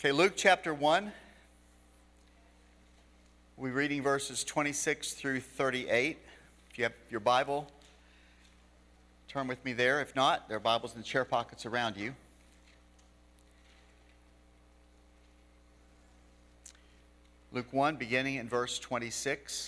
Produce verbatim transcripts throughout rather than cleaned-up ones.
Okay, Luke chapter one. We're reading verses twenty-six through thirty-eight. If you have your Bible, turn with me there. If not, there are Bibles in the chair pockets around you. Luke one, beginning in verse twenty-six.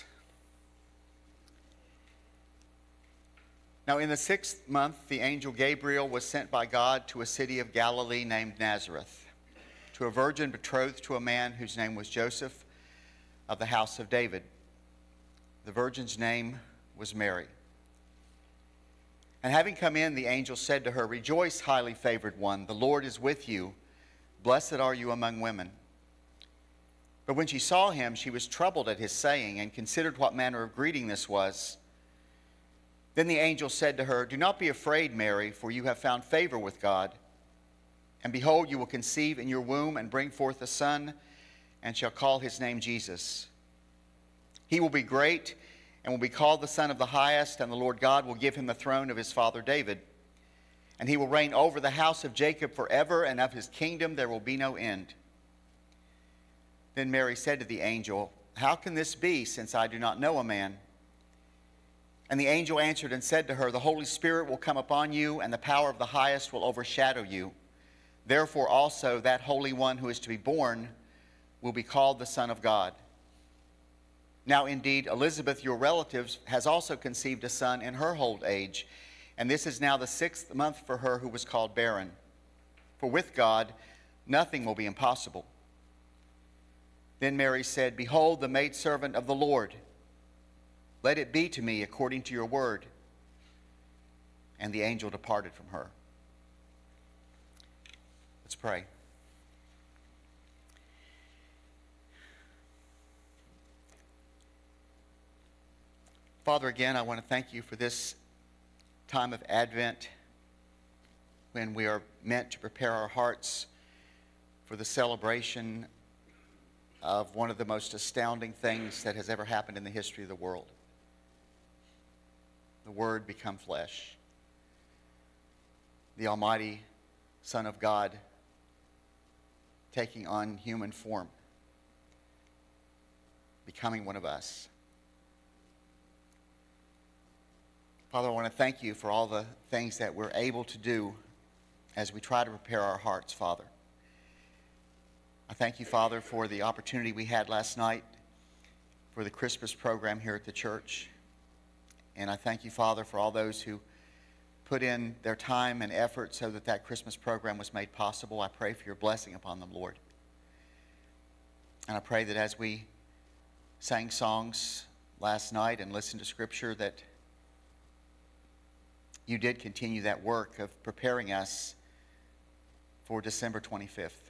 Now in the sixth month, the angel Gabriel was sent by God to a city of Galilee named Nazareth, to a virgin betrothed to a man whose name was Joseph, of the house of David. The virgin's name was Mary. And having come in, the angel said to her, "Rejoice, highly favored one, the Lord is with you. Blessed are you among women." But when she saw him, she was troubled at his saying, and considered what manner of greeting this was. Then the angel said to her, "Do not be afraid, Mary, for you have found favor with God. And behold, you will conceive in your womb and bring forth a son, and shall call his name Jesus. He will be great and will be called the Son of the Highest, and the Lord God will give him the throne of his father David. And he will reign over the house of Jacob forever, and of his kingdom there will be no end." Then Mary said to the angel, "How can this be, since I do not know a man?" And the angel answered and said to her, "The Holy Spirit will come upon you, and the power of the Highest will overshadow you. Therefore also that Holy One who is to be born will be called the Son of God. Now indeed, Elizabeth, your relative, has also conceived a son in her old age, and this is now the sixth month for her who was called barren. For with God nothing will be impossible." Then Mary said, "Behold, the maidservant of the Lord. Let it be to me according to your word." And the angel departed from her. Let's pray. Father, again, I want to thank you for this time of Advent when we are meant to prepare our hearts for the celebration of one of the most astounding things that has ever happened in the history of the world. The Word become flesh. The Almighty Son of God taking on human form, becoming one of us. Father, I want to thank you for all the things that we're able to do as we try to prepare our hearts, Father. I thank you, Father, for the opportunity we had last night for the Christmas program here at the church. And I thank you, Father, for all those who put in their time and effort so that that Christmas program was made possible. I pray for your blessing upon them, Lord. And I pray that as we sang songs last night and listened to Scripture, that you did continue that work of preparing us for December twenty-fifth.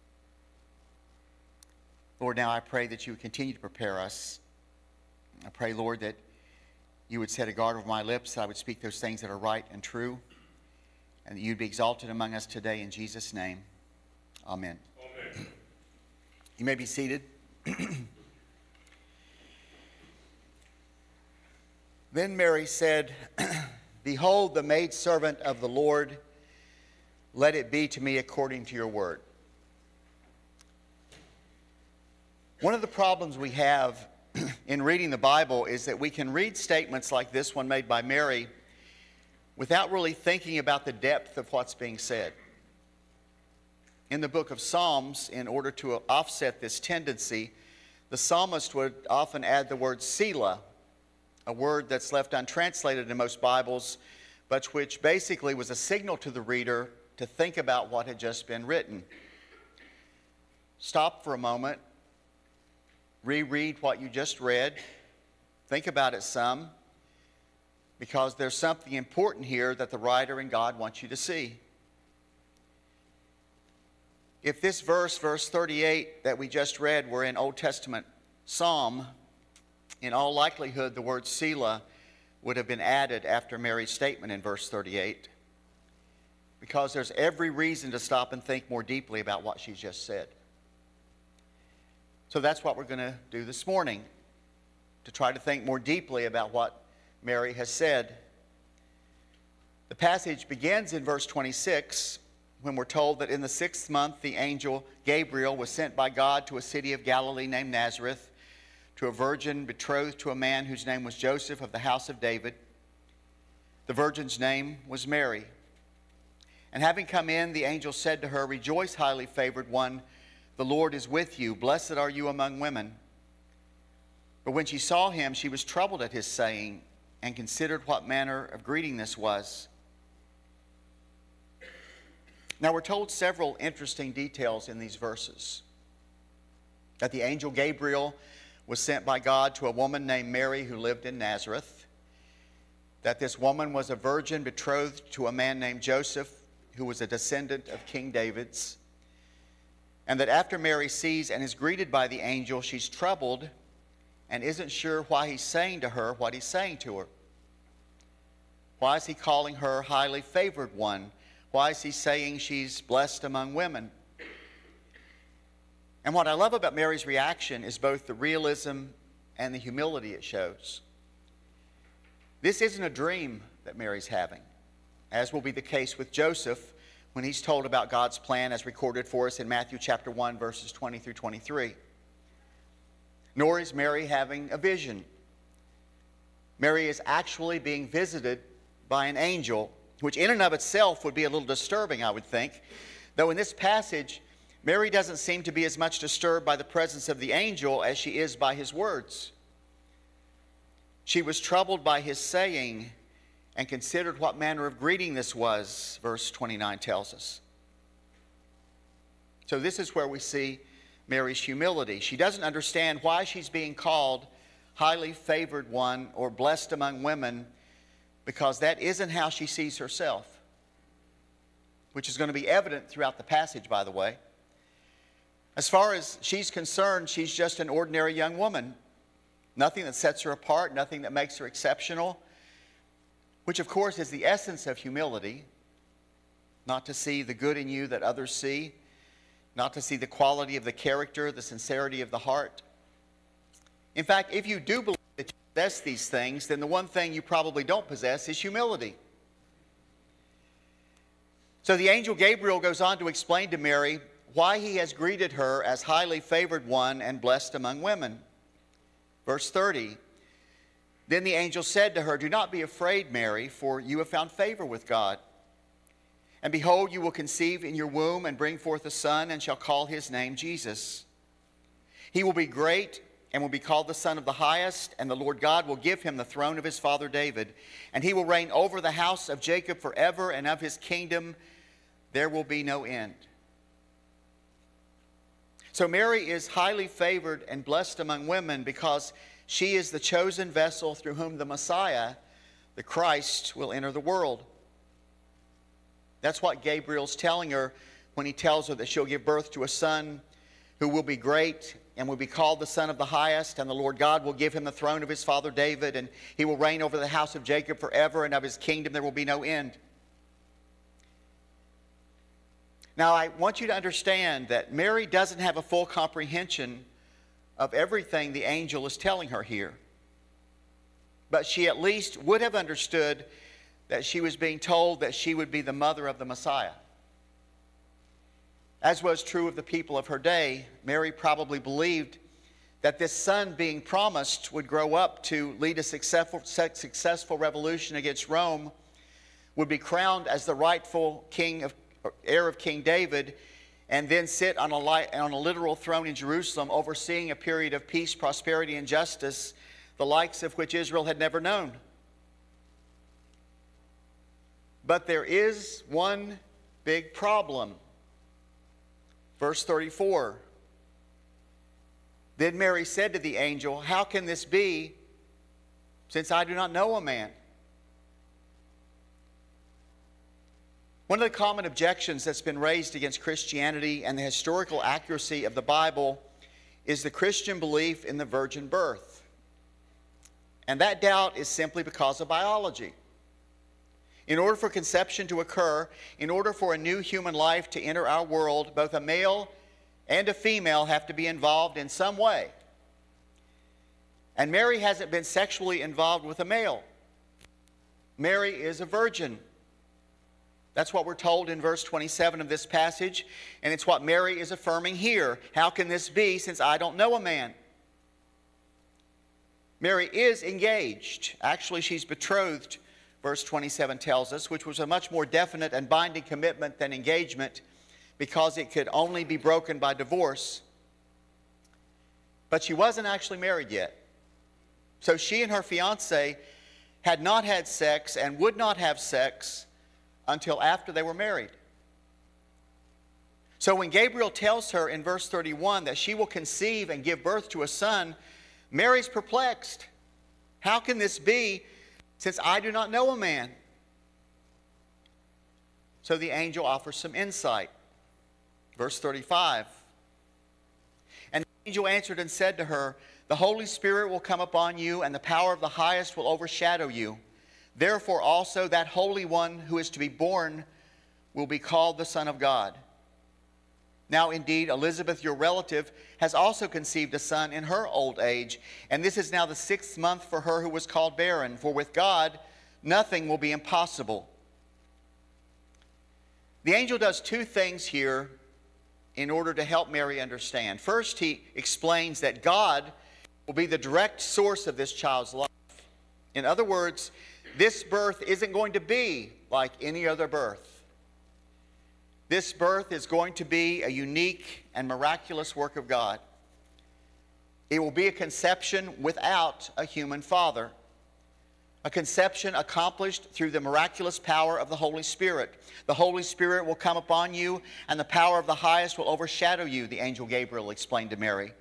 Lord, now I pray that you would continue to prepare us. I pray, Lord, that you would set a guard over my lips, that I would speak those things that are right and true, and that you'd be exalted among us today in Jesus' name. Amen. Amen. You may be seated. Then Mary said, "Behold, the maidservant of the Lord, let it be to me according to your word." One of the problems we have in reading the Bible is that we can read statements like this one made by Mary without really thinking about the depth of what's being said. In the book of Psalms, in order to offset this tendency, the psalmist would often add the word Selah, a word that's left untranslated in most Bibles, but which basically was a signal to the reader to think about what had just been written. Stop for a moment. Reread what you just read. Think about it some, because there's something important here that the writer and God wants you to see. If this verse, verse thirty-eight that we just read, were in Old Testament Psalm, in all likelihood the word Selah would have been added after Mary's statement in verse thirty-eight, because there's every reason to stop and think more deeply about what she's just said. So that's what we're going to do this morning, to try to think more deeply about what Mary has said. The passage begins in verse twenty-six when we're told that in the sixth month the angel Gabriel was sent by God to a city of Galilee named Nazareth, to a virgin betrothed to a man whose name was Joseph of the house of David. The virgin's name was Mary. And having come in, the angel said to her, "Rejoice, highly favored one, the Lord is with you. Blessed are you among women." But when she saw him, she was troubled at his saying, and considered what manner of greeting this was. Now we're told several interesting details in these verses. That the angel Gabriel was sent by God to a woman named Mary who lived in Nazareth. That this woman was a virgin betrothed to a man named Joseph, who was a descendant of King David's. And that after Mary sees and is greeted by the angel, she's troubled and isn't sure why he's saying to her what he's saying to her. Why is he calling her highly favored one? Why is he saying she's blessed among women? And what I love about Mary's reaction is both the realism and the humility it shows. This isn't a dream that Mary's having, as will be the case with Joseph when he's told about God's plan as recorded for us in Matthew chapter one, verses twenty through twenty-three. Nor is Mary having a vision. Mary is actually being visited by an angel, which in and of itself would be a little disturbing, I would think. Though in this passage, Mary doesn't seem to be as much disturbed by the presence of the angel as she is by his words. She was troubled by his saying and considered what manner of greeting this was, verse twenty-nine tells us. So this is where we see Mary's humility. She doesn't understand why she's being called highly favored one or blessed among women, because that isn't how she sees herself, which is going to be evident throughout the passage, by the way. As far as she's concerned, she's just an ordinary young woman. Nothing that sets her apart, nothing that makes her exceptional, which of course is the essence of humility, not to see the good in you that others see, not to see the quality of the character, the sincerity of the heart. In fact, if you do believe that you possess these things, then the one thing you probably don't possess is humility. So the angel Gabriel goes on to explain to Mary why he has greeted her as highly favored one and blessed among women. Verse thirty, then the angel said to her, "Do not be afraid, Mary, for you have found favor with God. And behold, you will conceive in your womb and bring forth a son, and shall call his name Jesus. He will be great and will be called the Son of the Highest, and the Lord God will give him the throne of his father David. And he will reign over the house of Jacob forever, and of his kingdom there will be no end." So Mary is highly favored and blessed among women because she is the chosen vessel through whom the Messiah, the Christ, will enter the world. That's what Gabriel's telling her when he tells her that she'll give birth to a son who will be great and will be called the Son of the Highest, and the Lord God will give him the throne of his father David, and he will reign over the house of Jacob forever, and of his kingdom there will be no end. Now, I want you to understand that Mary doesn't have a full comprehension of everything the angel is telling her here. But she at least would have understood that she was being told that she would be the mother of the Messiah. As was true of the people of her day, Mary probably believed that this son being promised would grow up to lead a successful, successful revolution against Rome, would be crowned as the rightful king of heir of King David, and then sit on a, li- on a literal throne in Jerusalem, overseeing a period of peace, prosperity, and justice, the likes of which Israel had never known. But there is one big problem. Verse thirty-four. Then Mary said to the angel, "How can this be, since I do not know a man?" One of the common objections that's been raised against Christianity and the historical accuracy of the Bible is the Christian belief in the virgin birth. And that doubt is simply because of biology. In order for conception to occur, in order for a new human life to enter our world, both a male and a female have to be involved in some way. And Mary hasn't been sexually involved with a male. Mary is a virgin. That's what we're told in verse twenty-seven of this passage, and it's what Mary is affirming here. How can this be, since I don't know a man? Mary is engaged. Actually, she's betrothed, verse twenty-seven tells us, which was a much more definite and binding commitment than engagement, because it could only be broken by divorce. But she wasn't actually married yet. So she and her fiancé had not had sex and would not have sex until after they were married. So when Gabriel tells her in verse thirty-one that she will conceive and give birth to a son, Mary's perplexed. How can this be, since I do not know a man? So the angel offers some insight. Verse thirty-five. And the angel answered and said to her, the Holy Spirit will come upon you, and the power of the highest will overshadow you. Therefore also that Holy One who is to be born will be called the Son of God. Now indeed Elizabeth, your relative, has also conceived a son in her old age, and this is now the sixth month for her who was called barren, for with God nothing will be impossible. The angel does two things here in order to help Mary understand. First, he explains that God will be the direct source of this child's life. In other words, this birth isn't going to be like any other birth. This birth is going to be a unique and miraculous work of God. It will be a conception without a human father. A conception accomplished through the miraculous power of the Holy Spirit. The Holy Spirit will come upon you, and the power of the highest will overshadow you, the angel Gabriel explained to Mary.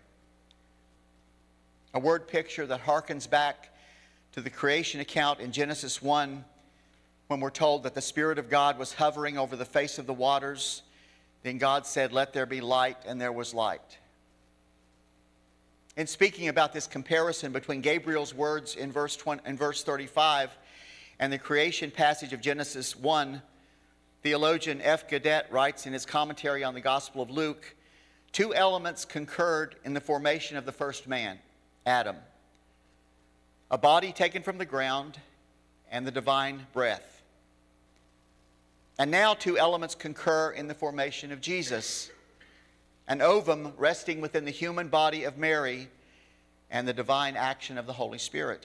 A word picture that harkens back to the creation account in Genesis one, when we're told that the Spirit of God was hovering over the face of the waters. Then God said, let there be light, and there was light. In speaking about this comparison between Gabriel's words in verse twenty, in verse thirty-five and the creation passage of Genesis one, theologian F. Gadet writes in his commentary on the Gospel of Luke, two elements concurred in the formation of the first man, Adam. A body taken from the ground and the divine breath. And now two elements concur in the formation of Jesus. An ovum resting within the human body of Mary and the divine action of the Holy Spirit.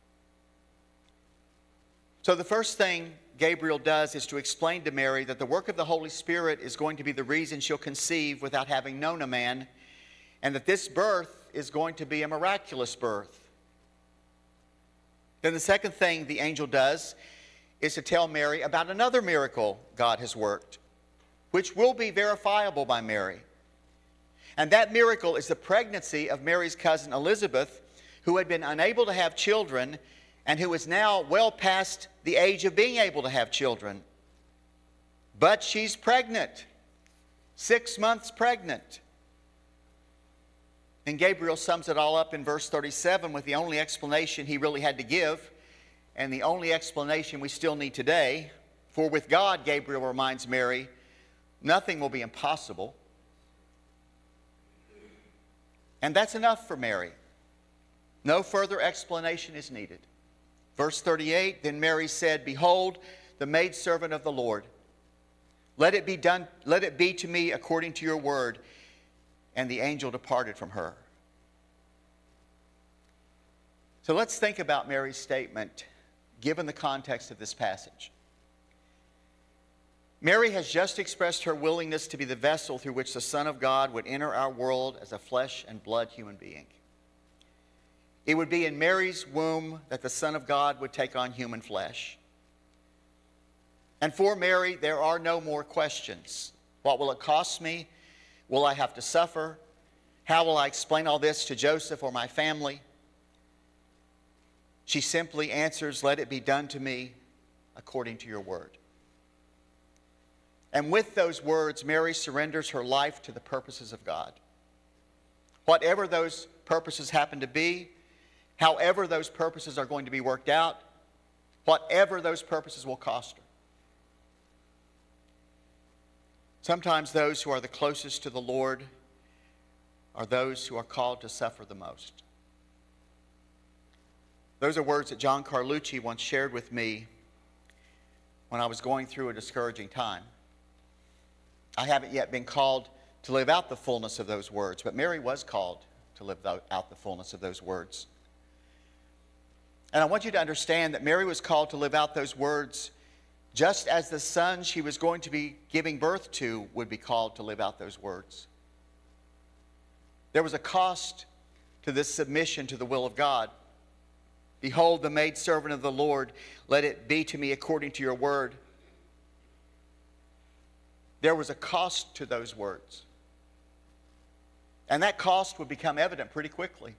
So the first thing Gabriel does is to explain to Mary that the work of the Holy Spirit is going to be the reason she'll conceive without having known a man, and that this birth is going to be a miraculous birth. Then the second thing the angel does is to tell Mary about another miracle God has worked, which will be verifiable by Mary. And that miracle is the pregnancy of Mary's cousin Elizabeth, who had been unable to have children and who is now well past the age of being able to have children. But she's pregnant, six months pregnant. And Gabriel sums it all up in verse thirty-seven with the only explanation he really had to give, and the only explanation we still need today. For with God, Gabriel reminds Mary, nothing will be impossible. And that's enough for Mary. No further explanation is needed. Verse thirty-eight, then Mary said, behold, the maidservant of the Lord. Let it be done, let it be to me according to your word. And the angel departed from her. So let's think about Mary's statement, given the context of this passage. Mary has just expressed her willingness to be the vessel through which the Son of God would enter our world as a flesh and blood human being. It would be in Mary's womb that the Son of God would take on human flesh. And for Mary, there are no more questions. What will it cost me? Will I have to suffer? How will I explain all this to Joseph or my family? She simply answers, let it be done to me according to your word. And with those words, Mary surrenders her life to the purposes of God. Whatever those purposes happen to be, however those purposes are going to be worked out, whatever those purposes will cost her. Sometimes those who are the closest to the Lord are those who are called to suffer the most. Those are words that John Carlucci once shared with me when I was going through a discouraging time. I haven't yet been called to live out the fullness of those words, but Mary was called to live out the fullness of those words. And I want you to understand that Mary was called to live out those words just as the son she was going to be giving birth to would be called to live out those words. There was a cost to this submission to the will of God. Behold, the maidservant of the Lord, let it be to me according to your word. There was a cost to those words. And that cost would become evident pretty quickly.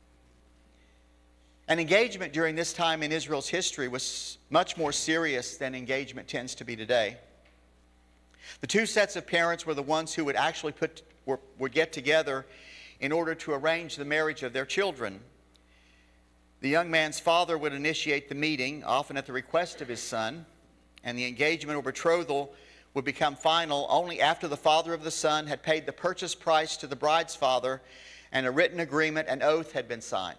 An engagement during this time in Israel's history was much more serious than engagement tends to be today. The two sets of parents were the ones who would actually put, were, would get together in order to arrange the marriage of their children. The young man's father would initiate the meeting, often at the request of his son, and the engagement or betrothal would become final only after the father of the son had paid the purchase price to the bride's father and a written agreement and oath had been signed.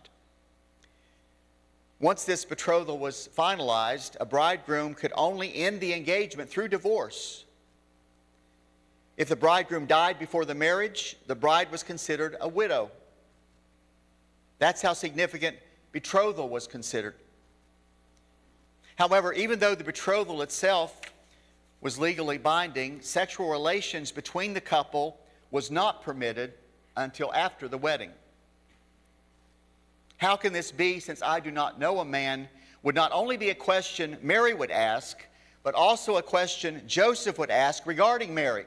Once this betrothal was finalized, a bridegroom could only end the engagement through divorce. If the bridegroom died before the marriage, the bride was considered a widow. That's how significant betrothal was considered. However, even though the betrothal itself was legally binding, sexual relations between the couple was not permitted until after the wedding. How can this be, since I do not know a man, would not only be a question Mary would ask, but also a question Joseph would ask regarding Mary.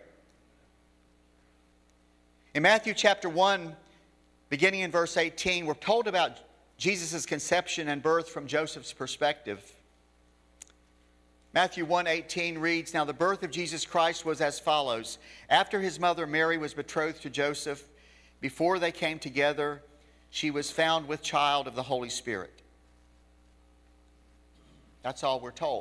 In Matthew chapter one, beginning in verse eighteen, we're told about Jesus' conception and birth from Joseph's perspective. Matthew one eighteen reads, "Now the birth of Jesus Christ was as follows. After his mother Mary was betrothed to Joseph, before they came together, she was found with child of the Holy Spirit." That's all we're told.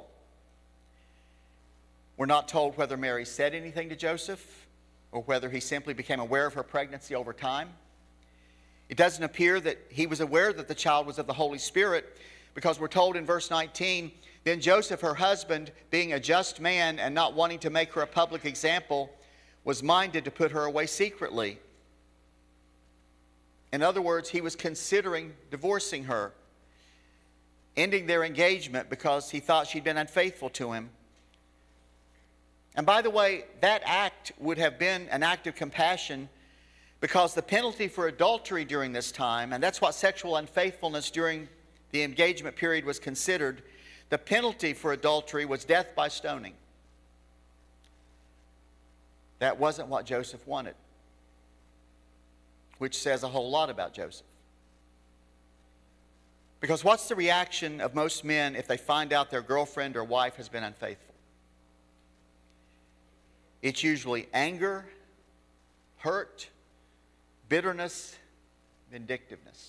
We're not told whether Mary said anything to Joseph or whether he simply became aware of her pregnancy over time. It doesn't appear that he was aware that the child was of the Holy Spirit, because we're told in verse nineteen, "Then Joseph, her husband, being a just man and not wanting to make her a public example, was minded to put her away secretly." In other words, he was considering divorcing her, ending their engagement because he thought she'd been unfaithful to him. And by the way, that act would have been an act of compassion, because the penalty for adultery during this time, and that's what sexual unfaithfulness during the engagement period was considered, the penalty for adultery was death by stoning. That wasn't what Joseph wanted, which says a whole lot about Joseph. Because what's the reaction of most men if they find out their girlfriend or wife has been unfaithful? It's usually anger, hurt, bitterness, vindictiveness.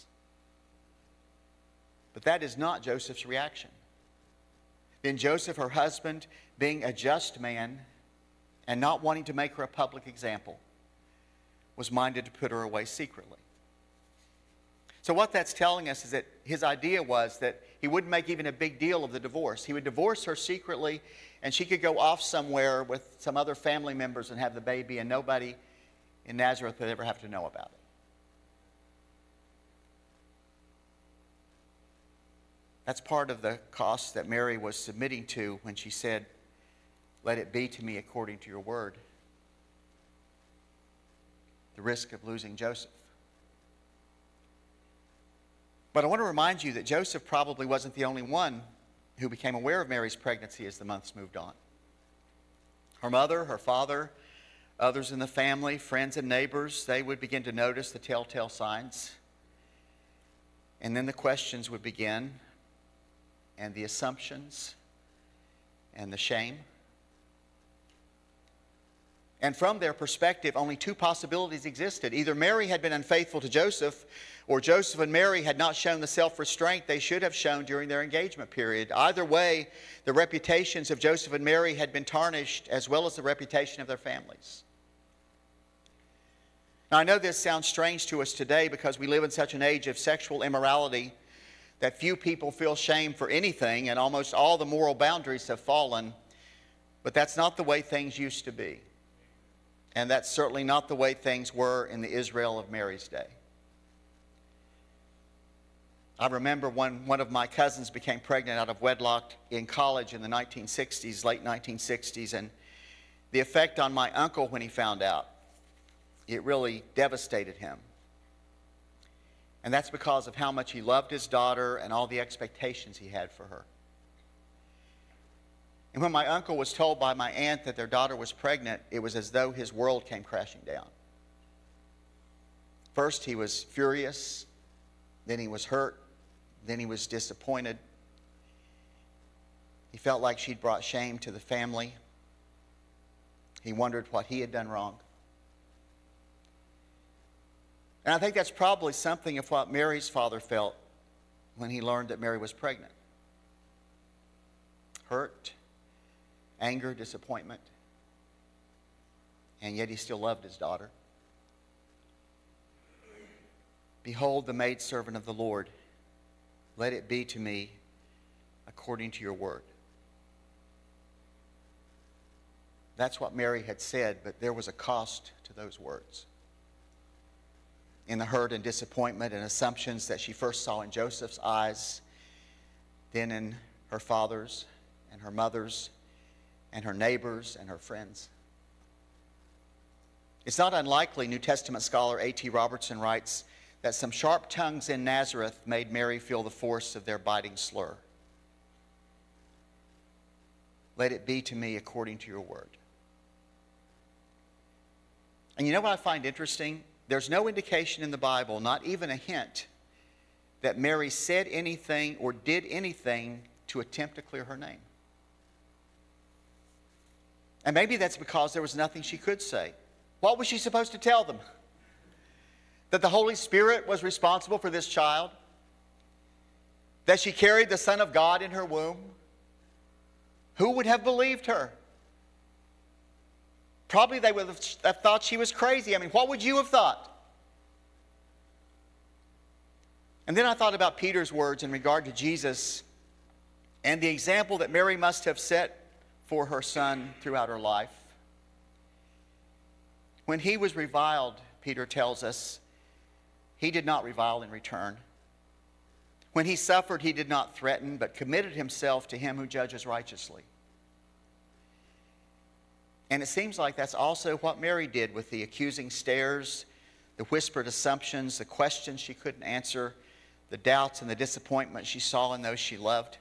But that is not Joseph's reaction. Then Joseph, her husband, being a just man and not wanting to make her a public example, was minded to put her away secretly. So what that's telling us is that his idea was that he wouldn't make even a big deal of the divorce. He would divorce her secretly, and she could go off somewhere with some other family members and have the baby, and nobody in Nazareth would ever have to know about it. That's part of the cost that Mary was submitting to when she said, "Let it be to me according to your word." The risk of losing Joseph. But I want to remind you that Joseph probably wasn't the only one who became aware of Mary's pregnancy as the months moved on. Her mother, her father, others in the family, friends and neighbors, they would begin to notice the telltale signs. And then the questions would begin, and the assumptions, and the shame. And from their perspective, only two possibilities existed. Either Mary had been unfaithful to Joseph, or Joseph and Mary had not shown the self-restraint they should have shown during their engagement period. Either way, the reputations of Joseph and Mary had been tarnished, as well as the reputation of their families. Now, I know this sounds strange to us today because we live in such an age of sexual immorality that few people feel shame for anything, and almost all the moral boundaries have fallen. But that's not the way things used to be. And that's certainly not the way things were in the Israel of Mary's day. I remember when one of my cousins became pregnant out of wedlock in college in the nineteen sixties, late nineteen sixties, and the effect on my uncle when he found out, it really devastated him. And that's because of how much he loved his daughter and all the expectations he had for her. And when my uncle was told by my aunt that their daughter was pregnant, it was as though his world came crashing down. First, he was furious. Then he was hurt. Then he was disappointed. He felt like she'd brought shame to the family. He wondered what he had done wrong. And I think that's probably something of what Mary's father felt when he learned that Mary was pregnant. Hurt, anger, disappointment, and yet he still loved his daughter. Behold the maidservant of the Lord. Let it be to me according to your word. That's what Mary had said, but there was a cost to those words. In the hurt and disappointment and assumptions that she first saw in Joseph's eyes, then in her father's and her mother's and her neighbors and her friends. It's not unlikely, New Testament scholar A T Robertson writes, that some sharp tongues in Nazareth made Mary feel the force of their biting slur. Let it be to me according to your word. And you know what I find interesting? There's no indication in the Bible, not even a hint, that Mary said anything or did anything to attempt to clear her name. And maybe that's because there was nothing she could say. What was she supposed to tell them? That the Holy Spirit was responsible for this child? That she carried the Son of God in her womb? Who would have believed her? Probably they would have thought she was crazy. I mean, what would you have thought? And then I thought about Peter's words in regard to Jesus and the example that Mary must have set for her son throughout her life. When he was reviled, Peter tells us, he did not revile in return. When he suffered, he did not threaten, but committed himself to him who judges righteously. And it seems like that's also what Mary did with the accusing stares, the whispered assumptions, the questions she couldn't answer, the doubts and the disappointment she saw in those she loved.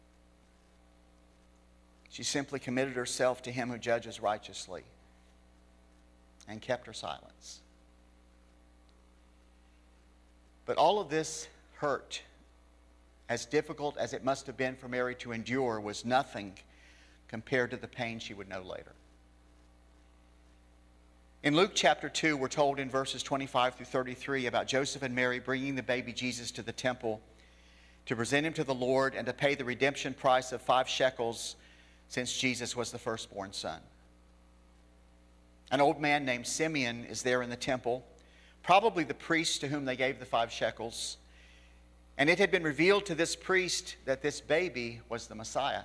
She simply committed herself to him who judges righteously and kept her silence. But all of this hurt, as difficult as it must have been for Mary to endure, was nothing compared to the pain she would know later. In Luke chapter two, we're told in verses twenty-five through thirty-three about Joseph and Mary bringing the baby Jesus to the temple to present him to the Lord and to pay the redemption price of five shekels, since Jesus was the firstborn son. An old man named Simeon is there in the temple, probably the priest to whom they gave the five shekels. And it had been revealed to this priest that this baby was the Messiah.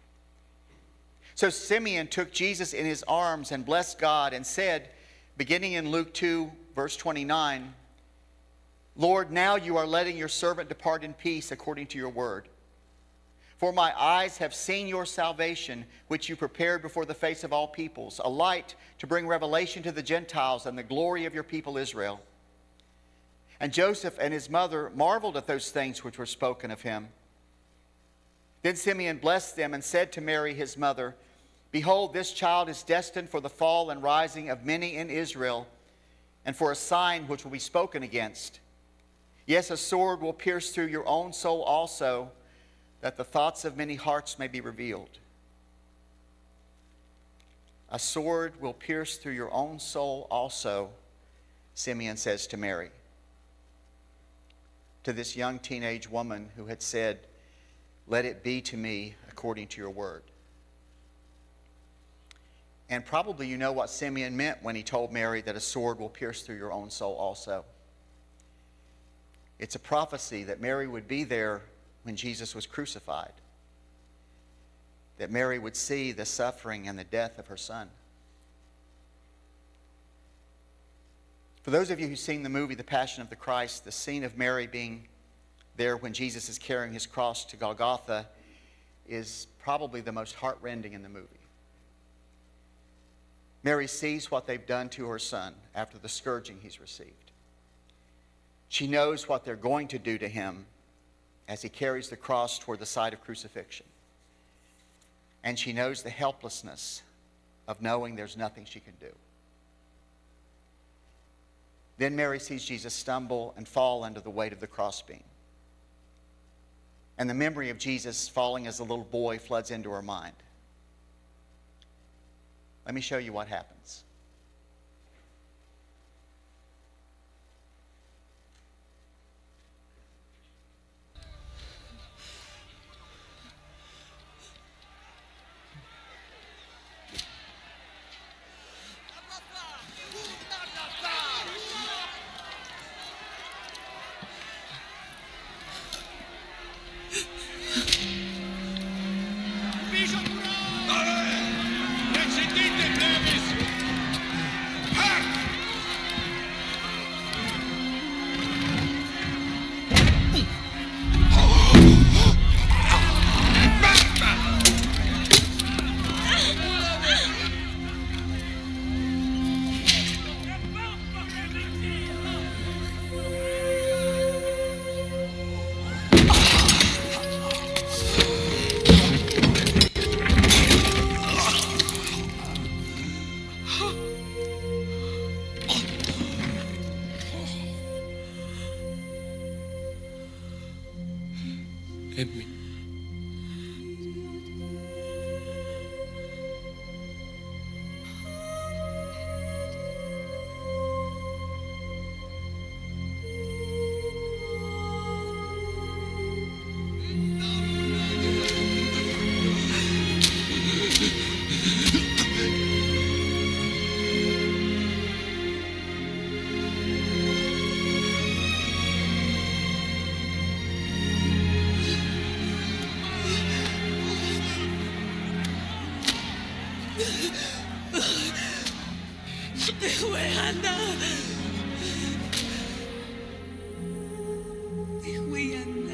So Simeon took Jesus in his arms and blessed God and said, beginning in Luke two, verse twenty-nine, Lord, now you are letting your servant depart in peace according to your word. For my eyes have seen your salvation, which you prepared before the face of all peoples, a light to bring revelation to the Gentiles and the glory of your people Israel. And Joseph and his mother marveled at those things which were spoken of him. Then Simeon blessed them and said to Mary his mother, Behold, this child is destined for the fall and rising of many in Israel, and for a sign which will be spoken against. Yes, a sword will pierce through your own soul also, that the thoughts of many hearts may be revealed. A sword will pierce through your own soul also, Simeon says to Mary, to this young teenage woman who had said, let it be to me according to your word. And probably you know what Simeon meant when he told Mary that a sword will pierce through your own soul also. It's a prophecy that Mary would be there when Jesus was crucified. that Mary would see the suffering and the death of her son. For those of you who've seen the movie The Passion of the Christ, the scene of Mary being there when Jesus is carrying his cross to Golgotha is probably the most heartrending in the movie. Mary sees what they've done to her son after the scourging he's received. She knows what they're going to do to him as he carries the cross toward the site of crucifixion. And she knows the helplessness of knowing there's nothing she can do. Then Mary sees Jesus stumble and fall under the weight of the crossbeam. And the memory of Jesus falling as a little boy floods into her mind. Let me show you what happens. Emmi. Juliana. Juliana.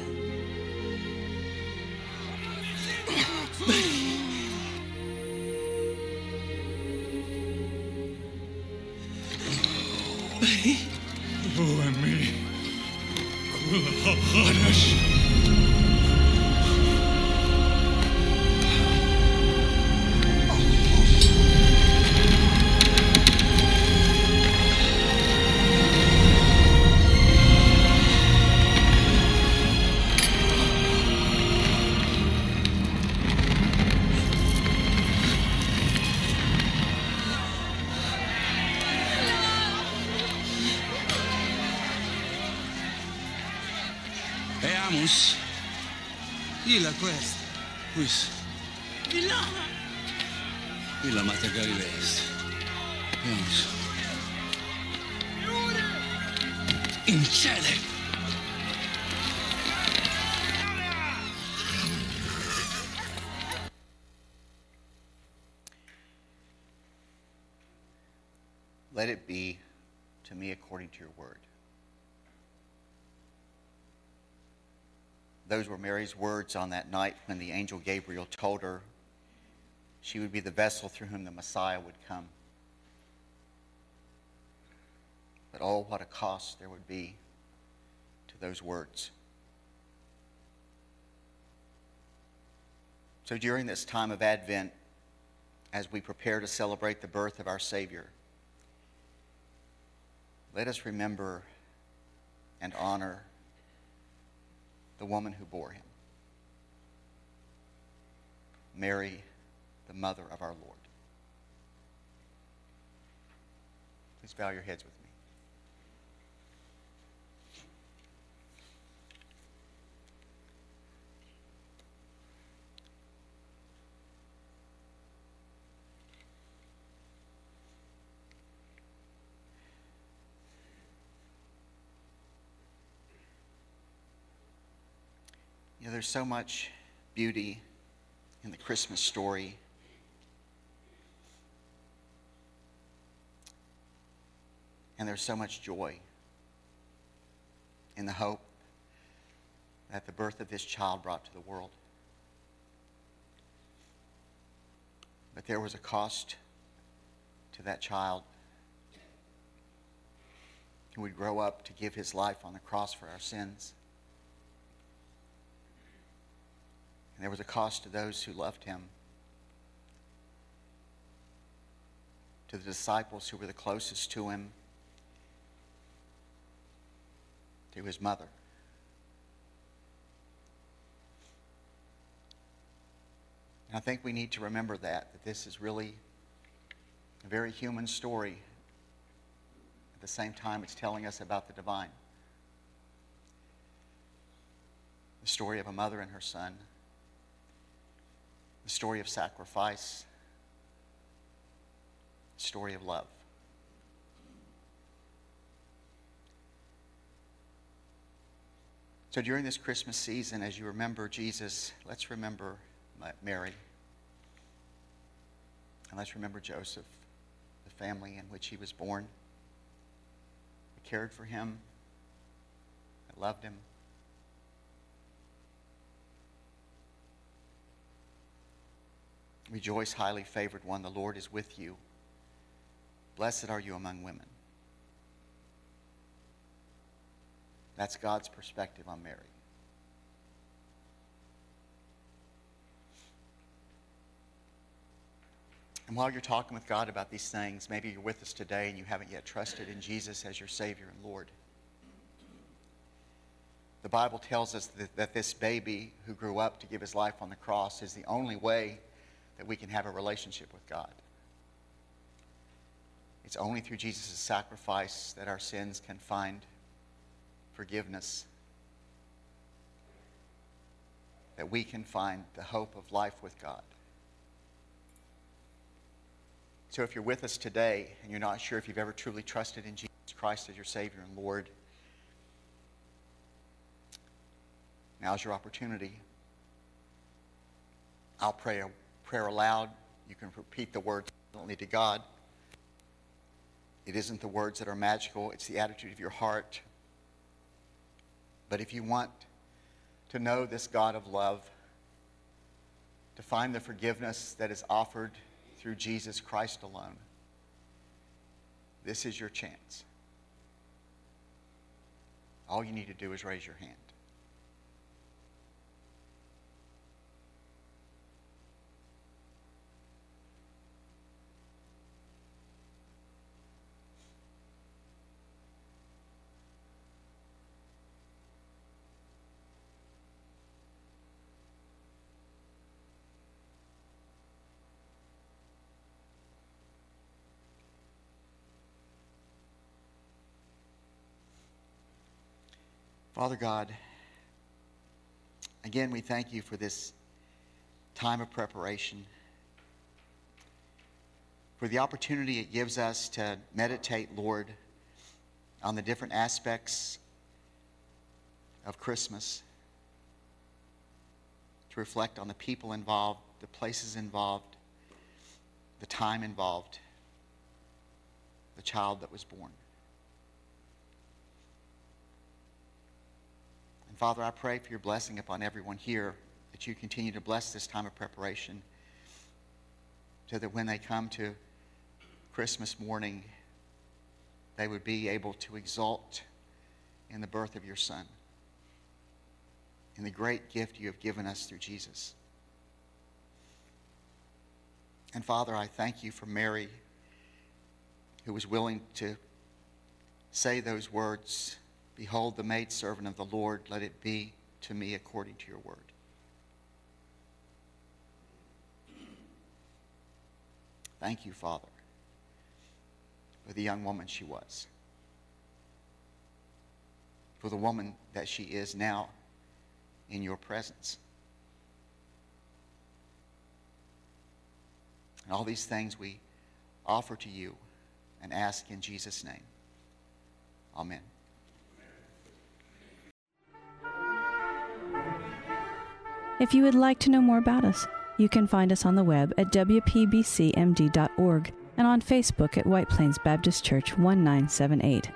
هو أمي كلها خرج. Veamos. Y la questa. Quis. Di là. Y la Mater Galileis. Veamos. In cielo. Let it be to me according to your word. Those were Mary's words on that night when the angel Gabriel told her she would be the vessel through whom the Messiah would come. But oh, what a cost there would be to those words. So during this time of Advent, as we prepare to celebrate the birth of our Savior, let us remember and honor the woman who bore him, Mary, the mother of our Lord. Please bow your heads with me. You know, there's so much beauty in the Christmas story. And there's so much joy in the hope that the birth of this child brought to the world. But there was a cost to that child who would grow up to give his life on the cross for our sins. And there was a cost to those who loved him, to the disciples who were the closest to him, to his mother. And I think we need to remember that, that this is really a very human story. At the same time, it's telling us about the divine. The story of a mother and her son. The story of sacrifice. The story of love. So during this Christmas season, as you remember Jesus, let's remember Mary. And let's remember Joseph, the family in which he was born, that cared for him, that loved him. Rejoice, highly favored one, the Lord is with you. Blessed are you among women. That's God's perspective on Mary. And while you're talking with God about these things, maybe you're with us today and you haven't yet trusted in Jesus as your Savior and Lord. The Bible tells us that, that this baby who grew up to give his life on the cross is the only way that we can have a relationship with God. It's only through Jesus' sacrifice that our sins can find forgiveness, that we can find the hope of life with God. So if you're with us today and you're not sure if you've ever truly trusted in Jesus Christ as your Savior and Lord, now's your opportunity. I'll pray a prayer aloud. You can repeat the words silently to God. It isn't the words that are magical, it's the attitude of your heart. But if you want to know this God of love, to find the forgiveness that is offered through Jesus Christ alone, this is your chance. All you need to do is raise your hand. Father God, again, we thank you for this time of preparation, for the opportunity it gives us to meditate, Lord, on the different aspects of Christmas, to reflect on the people involved, the places involved, the time involved, the child that was born. And Father, I pray for your blessing upon everyone here, that you continue to bless this time of preparation, so that when they come to Christmas morning, they would be able to exult in the birth of your Son, in the great gift you have given us through Jesus. And Father, I thank you for Mary, who was willing to say those words, "Behold the maidservant of the Lord, let it be to me according to your word." Thank you, Father, for the young woman she was, for the woman that she is now in your presence. And all these things we offer to you and ask in Jesus' name. Amen. If you would like to know more about us, You can find us on the web at w p b c m d dot org and on Facebook at White Plains Baptist Church one nine seven eight.